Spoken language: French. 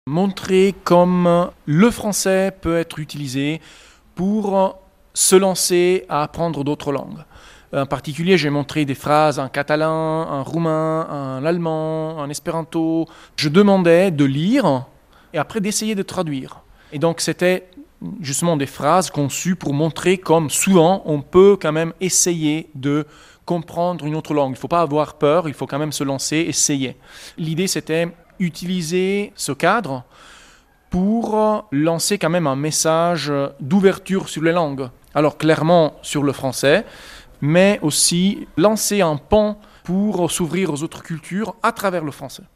Montrer comme le français peut être utilisé pour se lancer à apprendre d'autres langues. En particulier, j'ai montré des phrases en catalan, en roumain, en allemand, en espéranto. Je demandais de lire et après d'essayer de traduire. Et donc c'était justement des phrases conçues pour montrer comme souvent on peut quand même essayer de comprendre une autre langue. Il ne faut pas avoir peur, il faut quand même se lancer, essayer. L'idée c'était utiliser ce cadre pour lancer quand même un message d'ouverture sur les langues. Alors clairement sur le français, mais aussi lancer un pont pour s'ouvrir aux autres cultures à travers le français.